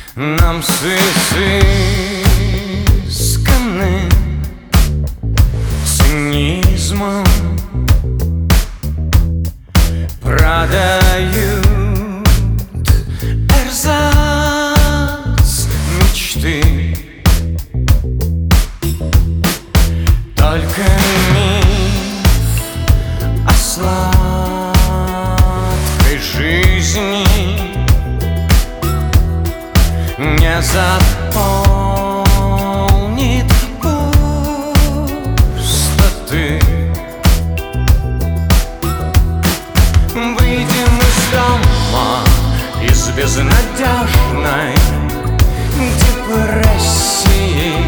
Нам с изысканным цинизмом продают эрзац мечты. Только миф о сладкой жизни не заполнит пустоты. Выйдем из дома, из безнадежной депрессии.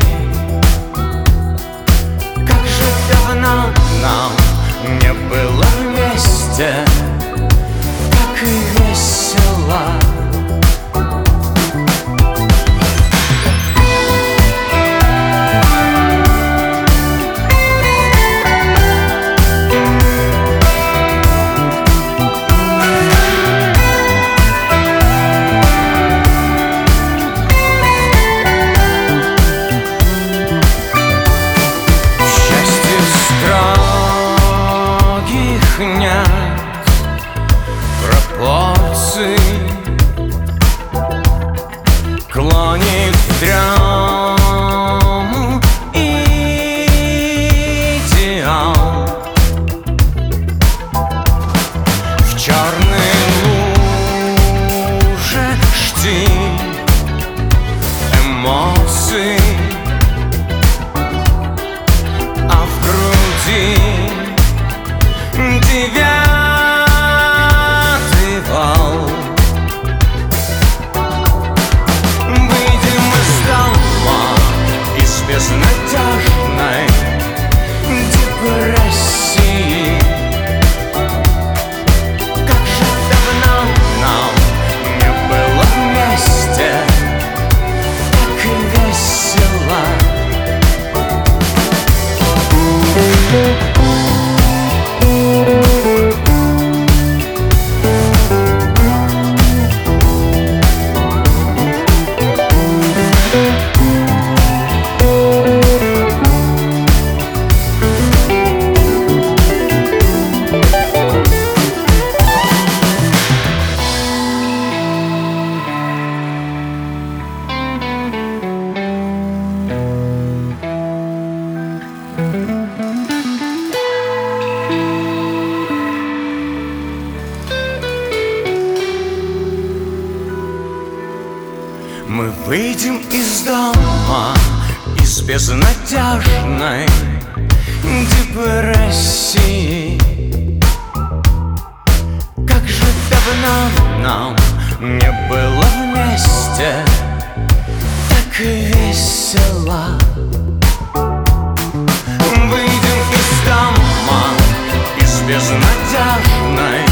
Как же давно нам не было вместе, так и весело. Нет пропорций, клонит в дрему идеал. В черной луже жди эмоций, а в груди девятый вал. Выйдем из дома, из безнадежной депрессии. Как же давно нам не было вместе, так и весело. Мы выйдем из дома, из безнадежной депрессии. Как же давно нам не было вместе, так и весело. Выйдем из дома, из безнадежной